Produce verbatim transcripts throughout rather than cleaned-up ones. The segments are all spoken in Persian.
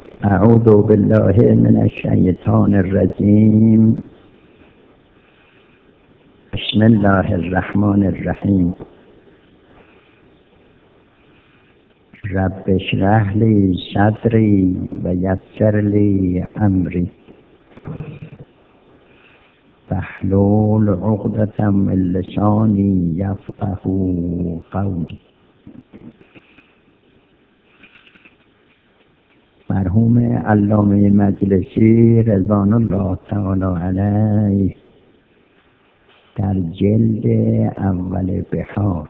اعوذ بالله من الشیطان الرجیم. بسم الله الرحمن الرحیم. رب اشرح لی صدری و یسر لی امری واحلل عقدة من لسانی یفقهوا قولی. مرحوم علامه مجلسی رضوان الله تعالی علیه در جلد اول بحار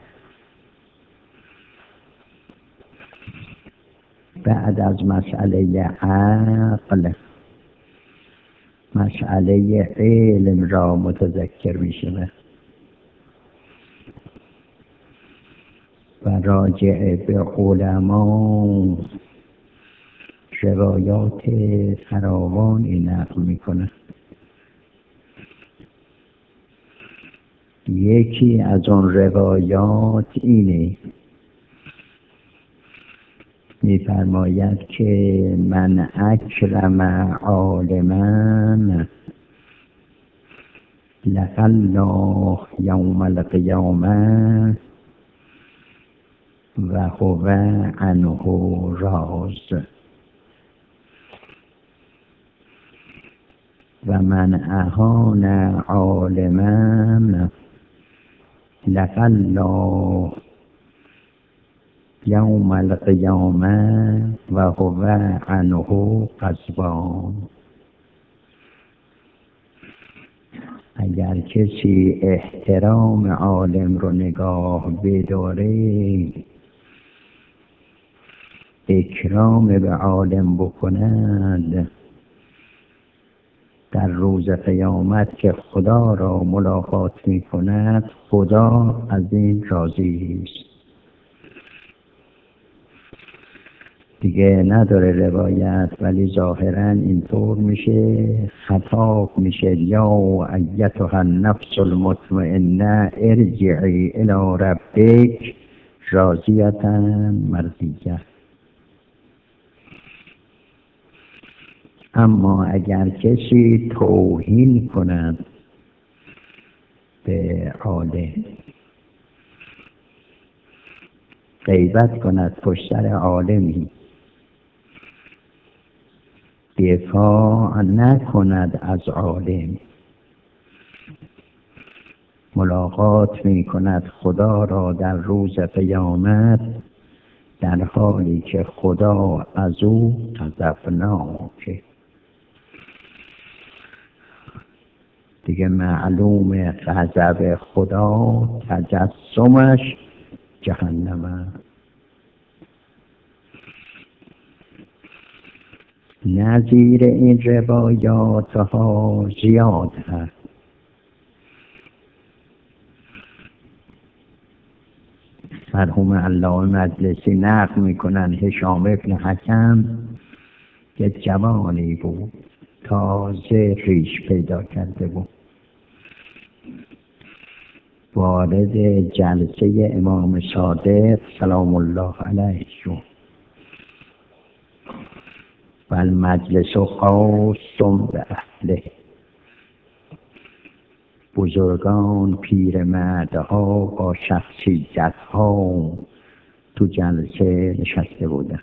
بعد از مسئله عقل مسئله علم را متذکر می شود و راجع به علما روایات فراوانی نقل می کند. یکی از آن روایات اینه، می‌فرماید که من اکرم عالما لقی الله یوم القیامه و هو عنه راض و من اهان عالما لقی الله یوم القیامه و هو عنه غضبان. اگر کسی احترام عالم رو نگاه بداره، اکرام به عالم بکند، در روز قیامت که خدا را ملاقات می کند، خدا از این راضی است. دیگه نداره روایت، ولی ظاهرا اینطور میشه، خطاب میشه یا ایتها النفس المطمئنه ارجعی الی ربک راضیة مرضیه. اما اگر کسی توهین کند به عالم، غیبت کند پشت سر عالمی، دفاع نکند از عالم، ملاقات می کند خدا را در روز قیامت در حالی که خدا از او غضبناکه، دیگه معلوم غضب خدا تجسمش جهنمه. نظیر این روایات ها زیاد هست. مرحوم علامه مجلسی نقل میکنن هشام ابن حکم که جوانی بود، تازه ریش پیدا کرده بود، وارد جلسه امام صادق سلام الله علیه شد و المجلس خاص به اهله. بزرگان، پیرمردها با شخصیت‌ها تو جلسه نشسته بودند.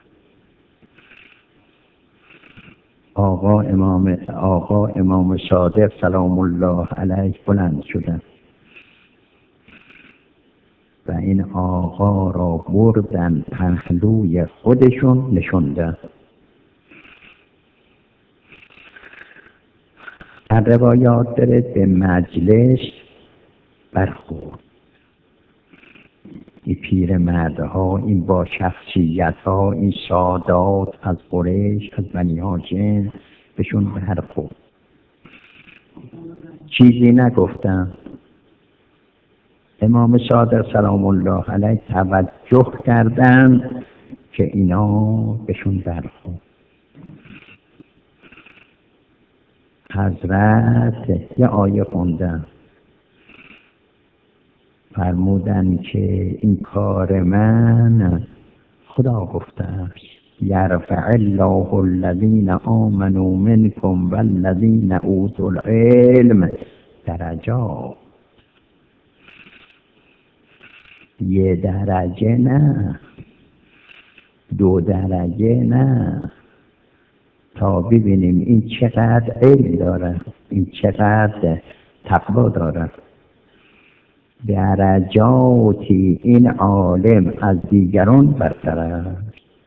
آقا امام آقا امام صادق سلام الله علیه بلند شدند و این آقا را بردن پهلوی خودشون نشوندن. در روایات داره به مجلس برخورد. این پیر مردها، این با شخصیت ها، این سادات از قریش، از بنی هاشم بهشون برخورد. چیزی نگفتن. امام صادق سلام الله علیه توجه کردن که اینا بهشون برخورد. حضرت یه آیه خوندن، فرمودن که این کار من خدا گفته است یرفع الله الذین آمنوا منکم والذین اوتوا العلم درجات. یه درجه نه، دو درجه نه، تا ببینیم این چقدر علم داره، این چقدر تقوا داره. درجاتی این عالم از دیگران برتر است.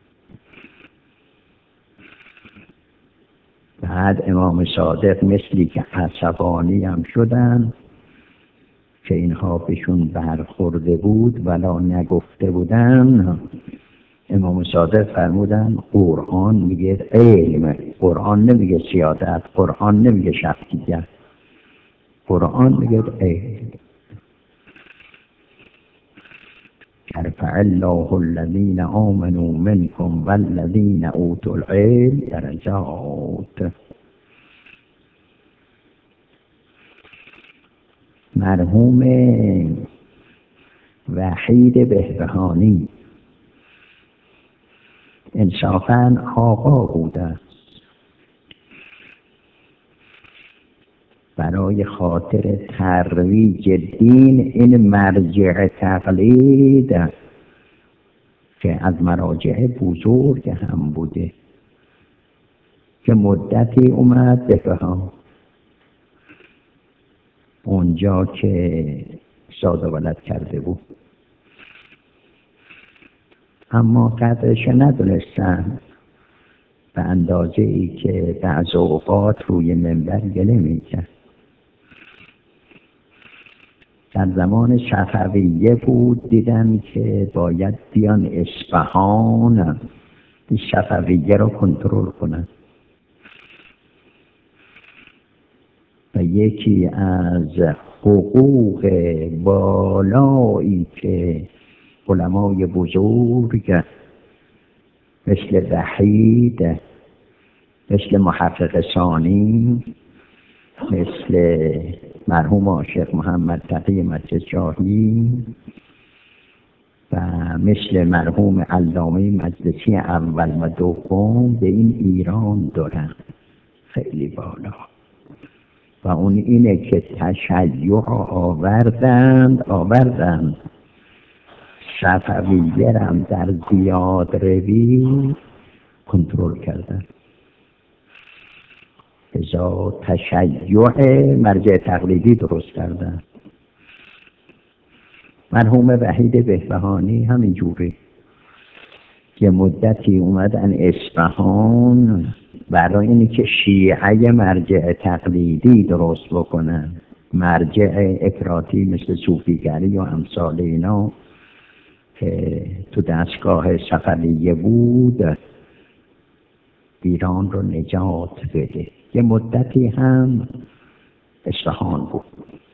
بعد امام صادق مثلی که عصبانی هم شدن که اینها بهشون برخورده بود ولا نگفته بودن، امام صادق فرمودن قرآن میگه علم، قرآن نمیگه سیادت، قرآن نمیگه شخصیت، قرآن میگه علم. یرفع الله الذین آمنوا منکم والذین اوتوا العلم درجات. مرحوم وحید بهبهانی انصافاً آقا بوده، برای خاطر ترویج دین این مرجع تقلید که از مراجع بزرگ هم بوده که مدتی اومد بفهم اونجا که ساده ولد کرده بود، اما قدرش ندونستن به اندازه ای که بعض اوقات روی منبر گله میکرد. در زمان صفویه بود، دیدن که باید بیان اصفهان این صفویه رو کنترل کنن و یکی از حقوق بالایی که علمای بزرگ مثل وحید، مثل محقق ثانی، مثل مرحوم شیخ محمد تقی مسجد جاهی و مثل مرحوم علامه مجلسی اول و دوم به این ایران دارن خیلی بالا، و اون اینه که تشیع آوردند آوردند صفویه هم در زیاد روی کنترل کردن. ازا تشیع مرجع تقلیدی درست کردن. مرحوم وحید بهبهانی همین جوری که مدتی اومدن اصفهان برای اینی که شیعه مرجع تقلیدی درست بکنن، مرجع افراطی مثل صوفیگری و امثال اینا که تو دستگاه صفویه بود ایران رو نجات بده. یه مدتی هم اصفهان بود.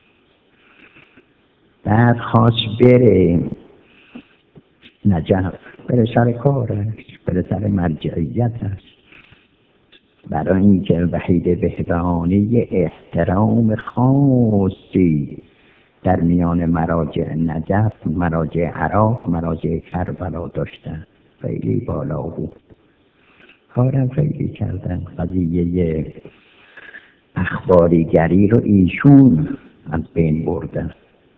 بعد خواست بره نجف، بره سر کارش، بره سر مرجعیتش، برای اینکه وحید بهبهانی یه احترام خاصی در میان مراجع نجف، مراجع عراق، مراجع کربلا داشتن، خیلی بالا بود. کارم خیلی کردن. قضیه اخباریگری رو ایشون از بین بردن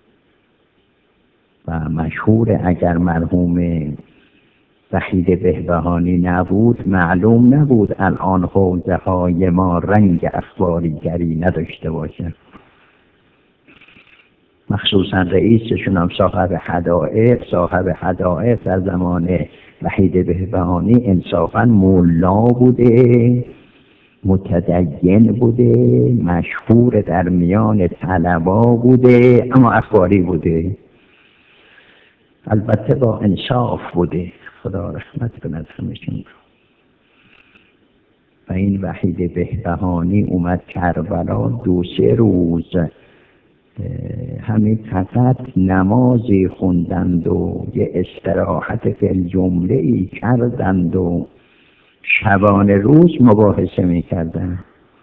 و مشهور اگر مرحوم وحید بهبهانی نبود معلوم نبود الان حوزه های ما رنگ اخباریگری نداشته باشه. مخصوصا رئیسشون هم صاحب حدائق، صاحب حدائق در زمان وحید بهبهانی انصافا مولا بوده، متدین بوده، مشهور در میان طلبا بوده، اما اخباری بوده، البته با انصاف بوده. خدا رحمت کند همشون. و این وحید بهبهانی اومد کربلا، دو سه روز همین فقط نمازی خوندند و یه استراحت فی الجمله ای کردند و شبانه روز مباحثه می کردن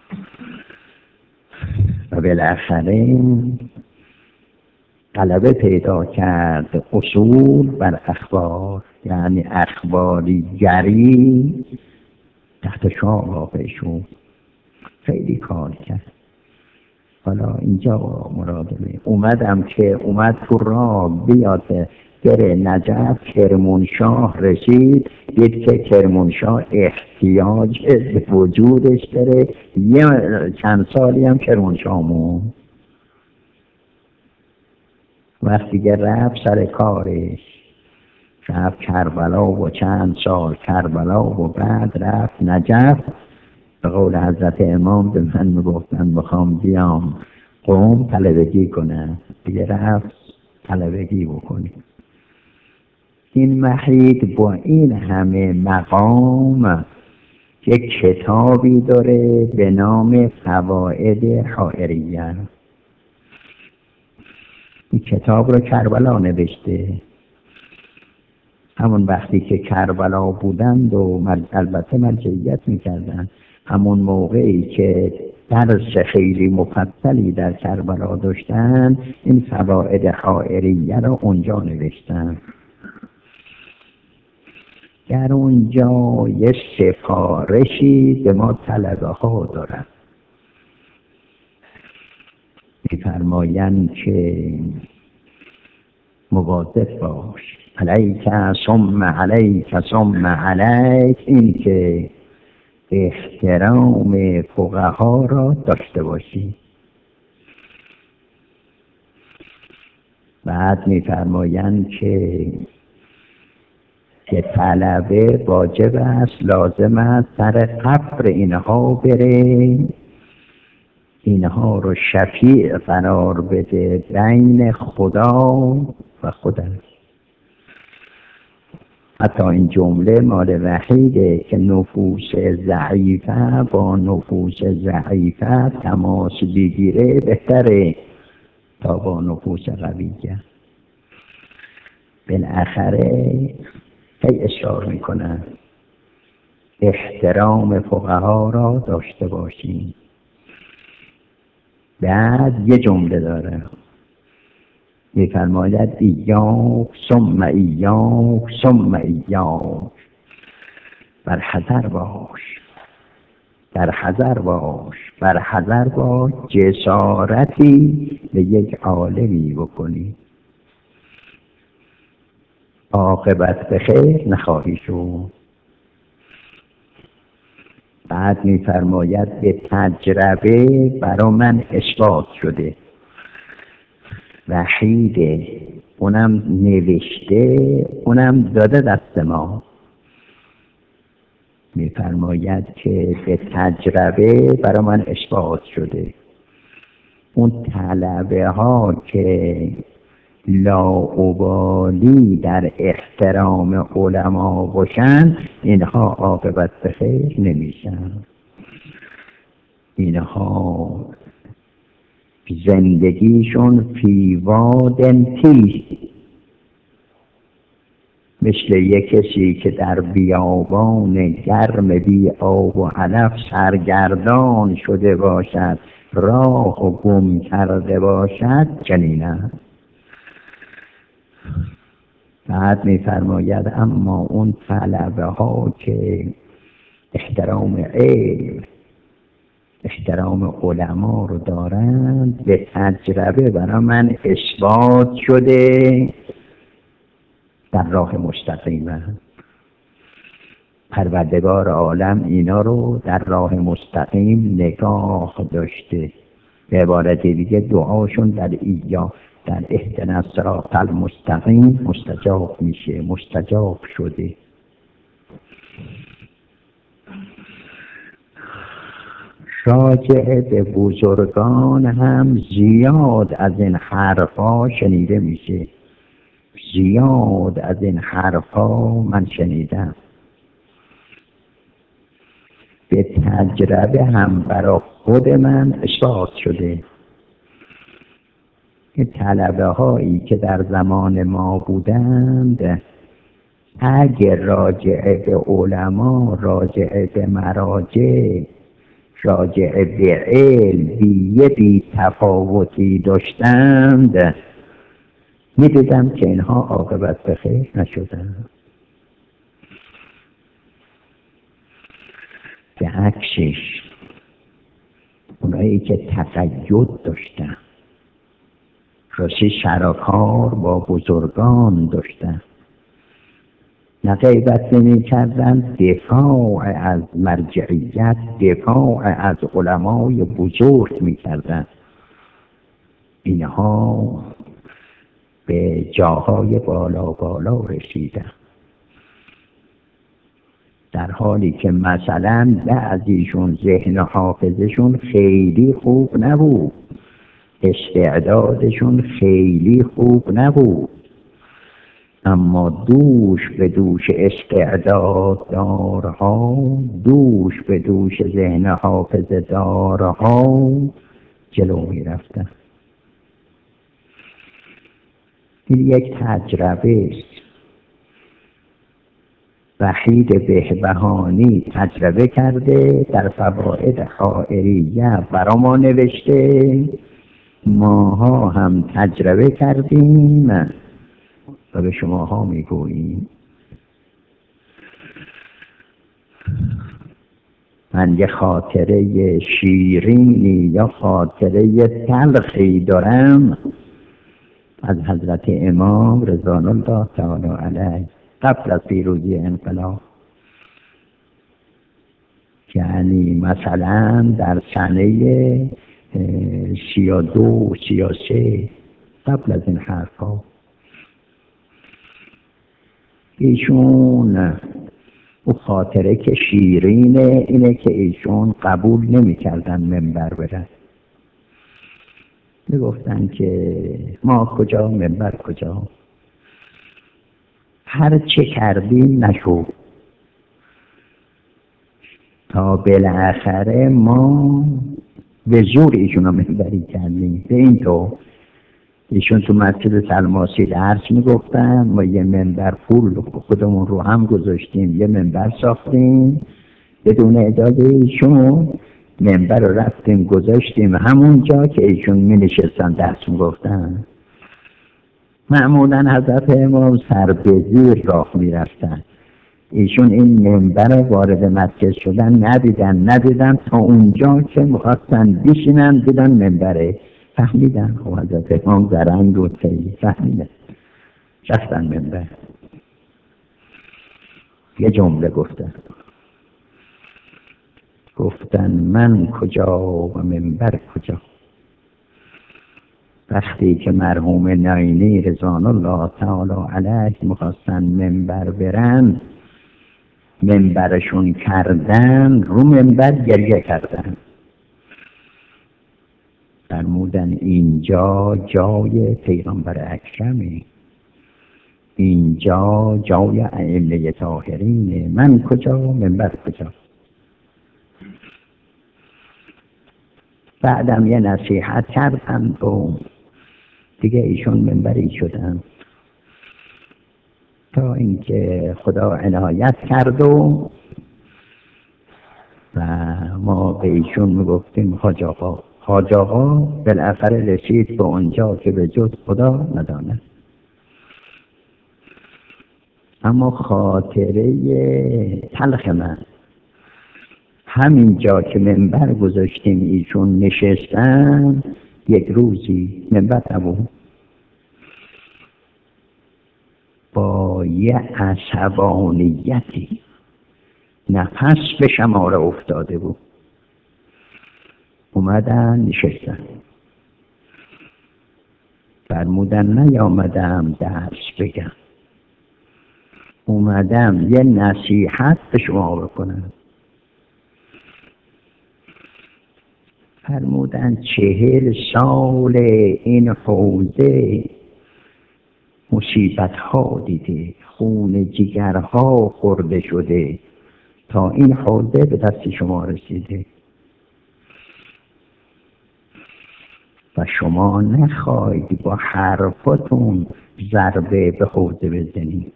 و بالاخره غلبه پیدا کرد اصول بر اخبار. یعنی اخباری گری تحت شاه واقع شد. خیلی کار کرد. حالا اینجا مراده اومدم که اومد تو راه بیاد بره نجف. کرمانشاه رسید، دید که کرمانشاه احتیاج به وجودش داره. یه چند سالی هم کرمانشاه مون. وقتی که رفت سر کارش، رفت کربلا و چند سال کربلا و بعد رفت نجف. به قول حضرت امام به من میگفتن بخوام بیام قوم طلبگی کنه، دیگه رفت طلبگی بکنی. این محید با این همه مقام یک کتابی داره به نام فوائد حائریه. این کتاب رو کربلا نوشته. همون وقتی که کربلا بودند و البته مرجعیت میکردن، همون موقعی که درس خیلی مفصلی در کربلا داشتن، این فوائد حائریه رو اونجا نوشتن. در اونجا یه سفارشی به ما طلبه ها دارن، می‌فرمایند که مواظب باش، علیک ثم علیک ثم علیک، این که احترام فقها را داشته باشی. بعد می‌فرمایند که که طلبه واجب است، لازم است سر قبر اینها بره، اینها رو شفیع قرار بده بین خدا و خدا. حتی این جمله مال وحیده که نفوس ضعیفه با نفوس ضعیفه تماس بگیره بهتره تا با نفوس قویه. بالاخره هی اشاره میکنن احترام فقها را داشته باشیم. بعد یه جمله داره میفرماید ایاک ثم ایاک ثم ایاک، بر حذر باش، در حذر باش، بر حذر باش جسارتی به یک عالمی بکنی، عاقبت به خیر نخواهی شد. بعد میفرماید به تجربه برا من اثبات شده. وحیده اونم نوشته، اونم داده دست ما. میفرماید که به تجربه برا من اثبات شده. اون طلبه ها که لاابالی در احترام علما باشن، اینها عاقبت به خیر نمیشن. اینها زندگیشون فی وادن تیه، مثل یک کسی که در بیابان گرم بی آب و علف سرگردان شده باشد، راه و گم کرده باشد، چنین است. بعد می‌فرماید اما اون طلبه ها که احترام علم، احترام علما رو دارند، به تجربه برای من اثبات شده در راه مستقیمه. پروردگار عالم اینا رو در راه مستقیم نگاه داشته. به عبارت دیگه دعاشون در ایا در اهدنا الصراط المستقیم مستجاب میشه، مستجاب شده. راجع به بزرگان هم زیاد از این حرفا شنیده میشه، زیاد از این حرفا من شنیدم. به تجربه هم برای خود من اثبات شده. این طلبه هایی که در زمان ما بودند، اگر راجع به علما، راجع به مراجع، راجع به علم بی بی تفاوتی داشتند، می‌دیدم که اینها عاقبت به خیر نشدند. به عکسش اونایی که تقید داشتن، راستی سرکار با بزرگان داشتن، نه غیبت نمی کردن، دفاع از مرجعیت، دفاع از علمای بزرگ می کردن. اینها به جاهای بالا بالا رسیدن، در حالی که مثلا بعضیشون ذهن حافظشون خیلی خوب نبود، استعدادشون خیلی خوب نبود، اما دوش به دوش استعداد دارها، دوش به دوش ذهن حافظ دارها جلو می رفتن. این یک تجربه است. وحید بهبهانی تجربه کرده، در فوائد خائریه برا ما نوشته، ماها هم تجربه کردیم و به شماها میگوییم. من یه خاطره شیرینی یا خاطره تلخی دارم از حضرت امام رضوان الله تعالی علیه قبل از پیروزی انقلاب، یعنی مثلا در سنه سی و دو سی و سه قبل از این حرفا. ایشون او خاطره که شیرینه اینه که ایشون قبول نمی کردن منبر برن، می گفتن که ما کجا منبر کجا، هر چه کردیم نشو، تا بالاخره ما به زور ایشون رو منبری کردیم. به این تو ایشون تو مسجد تلماسی درس میگفتن، ما یه منبر پول خودمون رو هم گذاشتیم، یه منبر ساختیم بدون اجازه ایشون، منبر رو رفتیم گذاشتیم همون جا که ایشون می نشستن درس میگفتن. معمولا حضرت امام سر به زیر راه می رفتن، ایشون این منبر وارد مسجد شدن ندیدن ندیدن تا اونجا که میخواستن بشینن دیدن منبره، فهمیدن خب حضرت امام زرنگ و تایی، فهمیدن رفتن منبر. یه جمله گفتن گفتن من کجا و منبر کجا. وقتی که مرحوم ناینی رضوان الله تعالی علیه میخواستن منبر برن، منبرشون کردن، رو منبر گریه کردن، فرمودن اینجا جای پیغمبر اکرمه، اینجا جای ائمه طاهرینه، من کجا منبر کجا. بعدم یه نصیحت کردن و دیگه ایشون منبری شدن، تا اینکه خدا عنایت کرد و و ما به ایشون میگفتیم حاج آقا. حاج آقا بالاخره رسید به اونجا که به جز خدا نداند. اما خاطره تلخ من همین جا که منبر گذاشتیم ایشون نشستن، یک روزی منبر نبود، با یه عصبانیتی نفس به شماره افتاده بود، اومدن نشستن، فرمودن نیامدم درس بگم، اومدم یه نصیحت به شما بکنم. فرمودن چهل سال این حوزه مصیبت ها دیده، خون جگرها خورده شده تا این حوزه به دست شما رسیده و شما نخواهید با حرفتون ضربه به حوزه بزنید.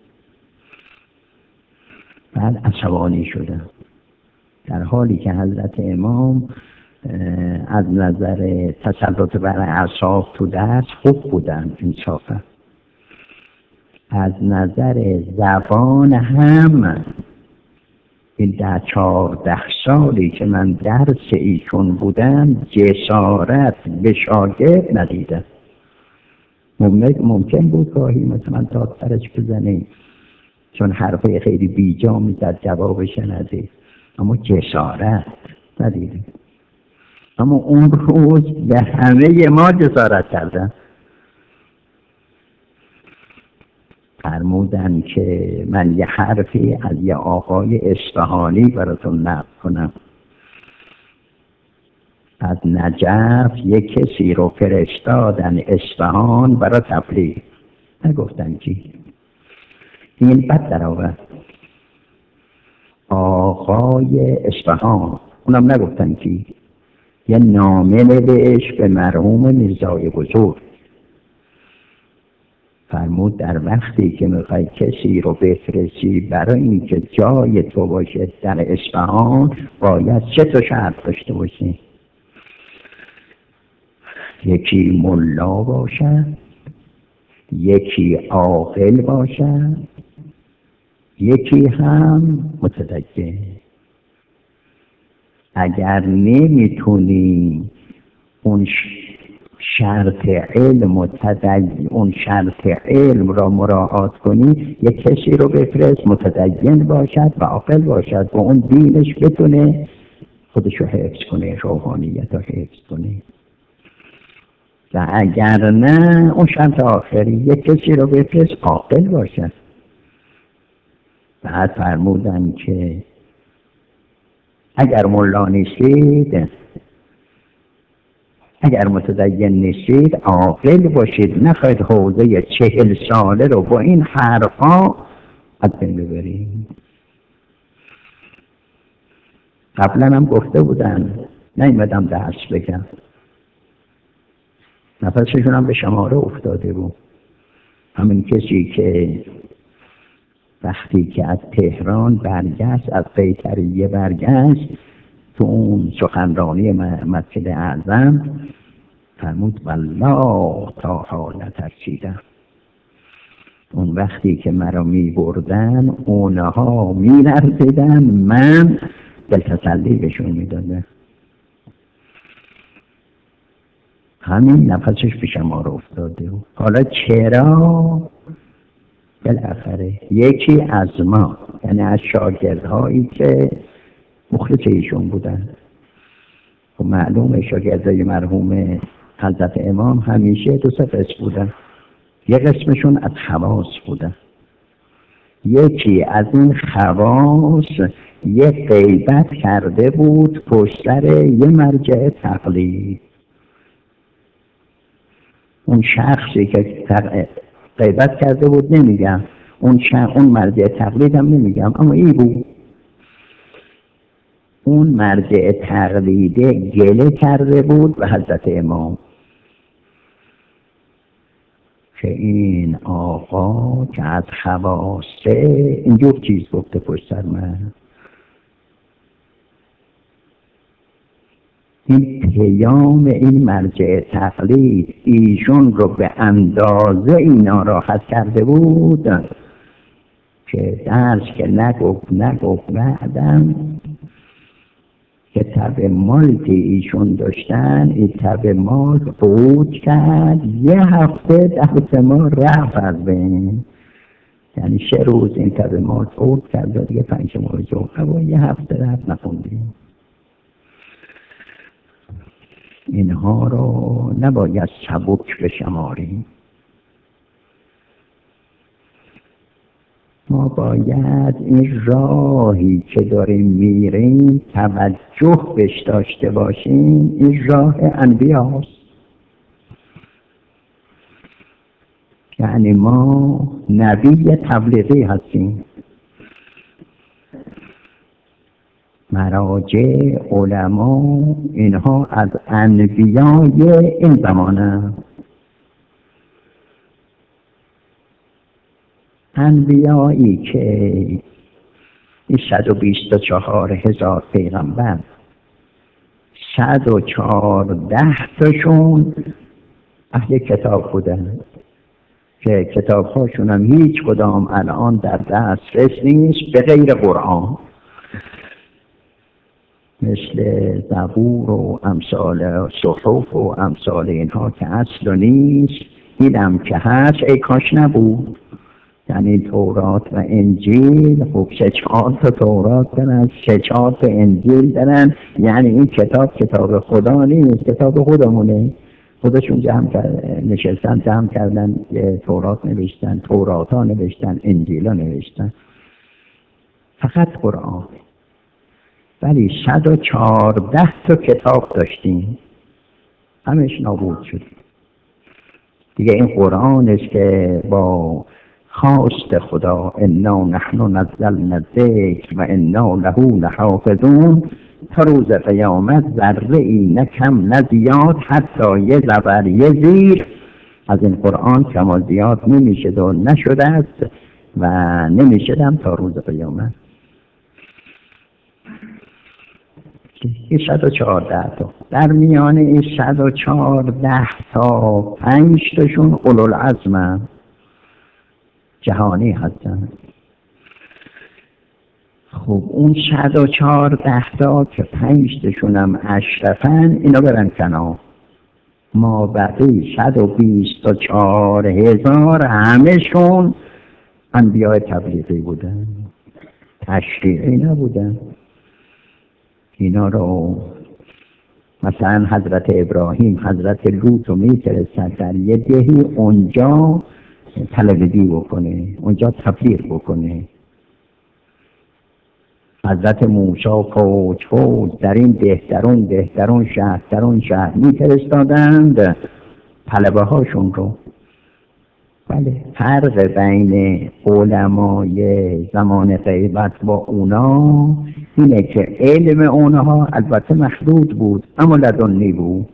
بعد عصبانی شدم، در حالی که حضرت امام از نظر تسلط بر اعصاب تو درس خوب بودن انصافا، از نظر زبان هم این ده چهارده سالی که من درس ایشون بودم جسارت به شاگرد ندیدم. ممکن بود گاهی مثلا تا سرش بزنه چون حرفای خیلی بیجا میزد جوابش نده، اما جسارت ندیدم. اما اون روز به همه ما جسارت کردن. فرمودن که من یه حرفی از یه آقای اصفهانی براتون نقل کنم. از نجف یک کسی رو فرستادن اصفهان برای تبلیغ. نگفتن کی. این بد در آورد آقای اصفهان، اونم نگفتن کی. یه نامه نوشت به مرحوم میرزای بزرگ. فرمود در وقتی که میخوای کسی رو بفرستی برای اینکه جای تو باشه در اصفهان باید سه تا شرط داشته باشی. یکی ملا باشد، یکی عاقل باشد، یکی هم متدین. اگر نمیتونی اون شرط علم و تدین اون شرط علم را مراعات کنی، یک کسی رو بفرست متدین باشد و عاقل باشد و اون دینش بتونه خودش رو حفظ کنه، روحانیت رو حفظ کنه. و اگر نه اون شرط آخری یک کسی رو بفرست عاقل باشد. بعد فرمودن که اگر ملا نیستید، اگر متدین نیستید عاقل باشید، نخواهید حوزه چهل ساله رو با این حرفا از بین ببرید. قبلا هم گفته بودن، نیومدم درس بگم، نفسشون هم به شماره افتاده بود. همین کسی که وقتی که از تهران برگشت، از قیصریه برگشت، تو اون سخنرانی مسجد اعظم فرمود والله تا حال نترسیدم. اون وقتی که مرا می بردن اونها می لرزیدن، من دلتسلی بهشون می دادم. همین نفسش به شمار افتاده. حالا چرا؟ بالاخره یکی از ما، یعنی از شاگردهایی که مخلص ایشون بودن، و معلومه شاگردای مرحوم حضرت امام همیشه دو سه قسم بودن. یک قسمشون از خواص بودن. یکی از این خواص یک غیبت کرده بود پشت سر یه مرجع تقلید. اون شخصی که غیبت کرده بود نمیگم، اون شخص اون مرجع تقلید هم نمیگم، اما این بود. اون مرجع تقلیده گله کرده بود به حضرت امام که این آقا که از خواصه اینجور چیز گفته پشت سر من. این پیام این مرجع تقلید ایشون رو به اندازه اینا راحت کرده بود که درس که نگفت نگفت بعدم که تب مالتی ایشون داشتن، این تب مال فوت کرد، یه هفته درس ما رفت از بین. یعنی سه روز این تب مال فوت کرد و دیگه پنج ماه جوخه و یه هفته رفت نخوندیم. اینها رو نباید سبک بشماریم. ما باید این راهی که داریم میریم توجه بهش داشته باشیم. این راه انبیاست. یعنی ما نبی تبلیغی هستیم. مراجع علما اینها از انبیای این زمانه. انبیایی که این صد و بیست و چهار هزار پیغمبر، صد و چهارده تاشون اهل کتاب بودن که کتاب هاشون هم هیچ کدام الان در دسترس نیست به غیر قرآن. مثل زبور و امثال صحف و امثال اینها که اصل و نیست، دیدم که هست ای کاش نبود. یعنی تورات و انجیل، خب سه چهار تا تورات دارن، سه چهار تا انجیل دارن، یعنی این کتاب کتاب خدا نیست، کتاب خودمونه. خودشون جمع کردن، نشستن جمع کردن، تورات نوشتن، تورات ها نوشتن، انجیل ها نوشتن، فقط قرآن. ولی صد و چهارده تا کتاب داشتیم، همش نابود شد دیگه. این قرآن است که با خواست خدا انا نحن نزلنا الذکر و انا له لحافظون، تا روز قیامت ذره ای نه کم نه زیاد، حتی یه زبر یه زیر از این قرآن کم و زیاد نمیشد و نشده است و نمیشدم تا روز قیامت. این صد و چهارده تا، در میان این صد و چهارده تا پنج تاشون اولوالعزم جهانی هستن. خب اون صد و چهارده تا که پنج تاشون هم اشرفن، اینا برن کنار. ما بقی صد و بیست و چهار هزار همشون انبیاء تبلیغی بودن، تشریعی نبودن. اینا رو مثلا حضرت ابراهیم حضرت لوط رو میفرستن در یه دهی، اونجا طلبگی بکنه، اونجا تبلیغ بکنه. حضرت موسی فوج فوج در این ده در اون ده در اون شهر در اون شهر میفرستادند طلبه هاشون رو. بله، فرق بین علمای زمان غیبت با اونا اینه که علم اونها البته محدود بود اما لدنی بود،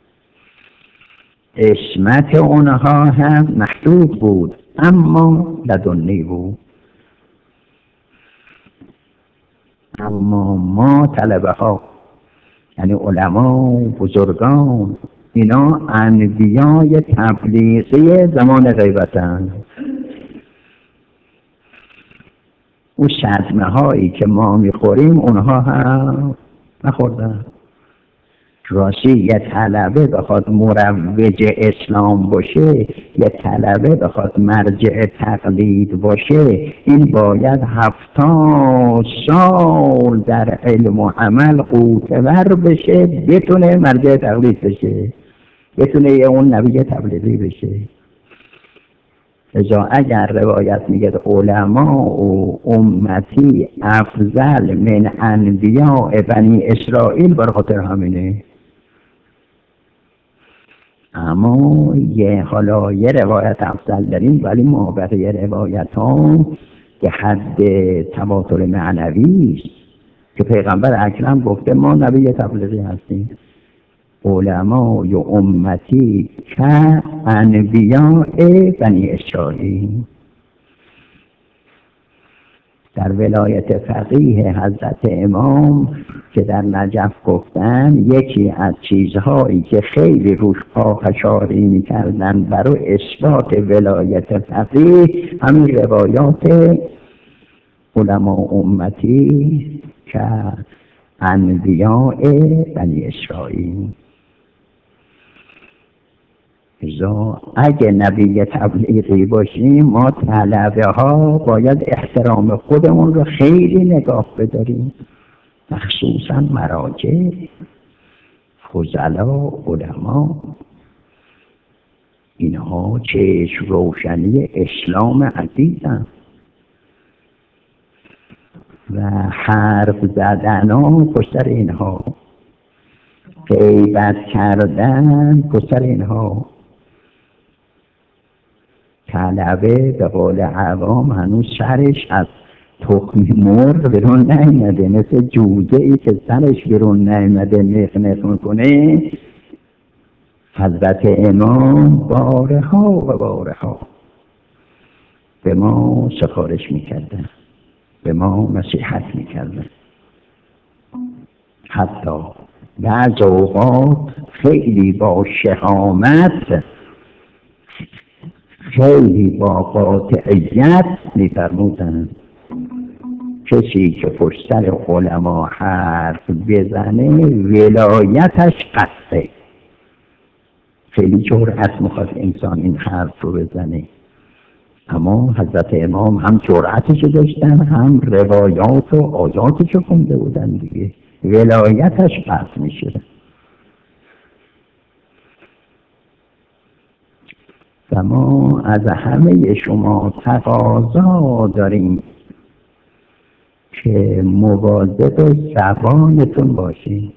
عصمت اونها هم محدود بود اما لدنی بود. اما ما طلبه ها یعنی علما بزرگان، اینا انبیای تبلیغی زمان غیبتن. اون صدمه هایی که ما میخوریم اونها هم نخوردن. راستی یه طلبه بخواد مروج اسلام باشه، یه طلبه بخواد مرجع تقلید باشه، این باید هفتاد سال در علم و عمل قوتور بشه بتونه مرجع تقلید بشه، بتونه یه اون نبی تبلیغی بشه. ازا اگر روایت میگه علما و امتی افضل من انبیاء بنی اسرائیل، برای خاطر همینه. اما یه حالا یه روایت افضل داریم، ولی ما بقیه روایت ها که حد تواتر معنوی است که پیغمبر اکرم گفته ما نبی تبلیغی هستیم. علما و امتی که انبیاء بنی اسرائیل. در ولایت فقیه حضرت امام که در نجف گفتن، یکی از چیزهایی که خیلی روش پافشاری میکردن برای اثبات ولایت فقیه همین روایات علما امتی که انبیاء بنی اسرائیل. ازا اگه نبی تبلیغی باشیم، ما طلبه ها باید احترام خودمون رو خیلی نگاه بداریم، مخصوصا مراجع فضلا علما. اینها چشم روشنی اسلام عزیزن و حرف زدن ها پشتر اینها، غیبت کردن پشتر اینها. طلبه به قول عوام هنوز سرش از تخم مرغ بیرون نیامده، مثل جوجه ای که سرش بیرون نیامده نخ نخ میکنه. حضرت امام بارها و بارها به ما سفارش میکردن، به ما نصیحت میکردن. حتی بعض اوقات خیلی با شهامت، خیلی با قاطعیت میفرمودن کسی که پشت سر علما حرف بزنه ولایتش قطعه. خیلی جرأت میخواد انسان این حرف رو بزنه، اما حضرت امام هم جرأتش داشتن، هم روایات و آیاتش رو خونده بودن دیگه، ولایتش قطع میشه. و ما از همه شما تقاضا داریم که مواظب زبانتون باشید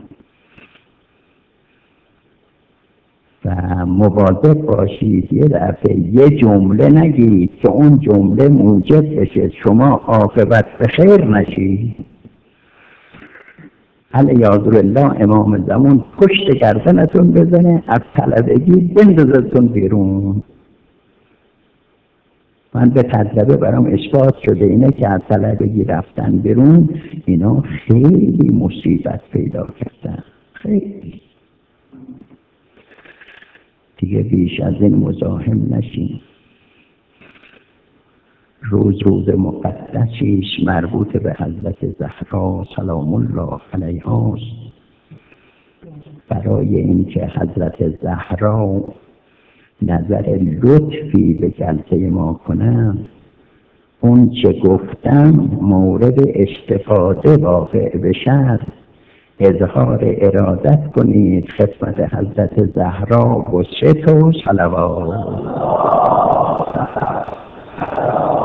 و مواظب باشید یه دفعه یه جمله نگید که اون جمله موجب بشه شما عاقبت به خیر نشید. علیاذ بالله امام زمان پشت گردنتون بزنه، از طلبگی بندازتون بیرون. من به تجربه برام اثبات شده اینه که از طلبگی رفتن بیرون اینا خیلی مصیبت پیدا کردن، خیلی. دیگه بیش از این مزاحم نشین. روز روز مقدسیش مربوط به حضرت زهرا سلام الله علیها است. برای اینکه حضرت زهرا نظر لطفی به جلسه ما کنم، اون چه گفتم مورد استفاده واقع بشد، اظهار ارادت کنید خدمت حضرت زهرا و ست و صلوات.